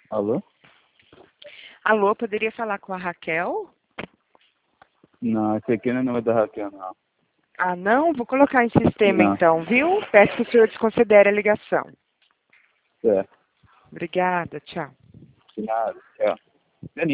Alô? Alô, poderia falar com a Raquel? Não, esse aqui não é o número da Raquel, não. Ah, não? Vou colocar em sistema Não. então, viu? Peço que o senhor desconsidere a ligação. Certo. Obrigada, tchau. De nada. Tchau.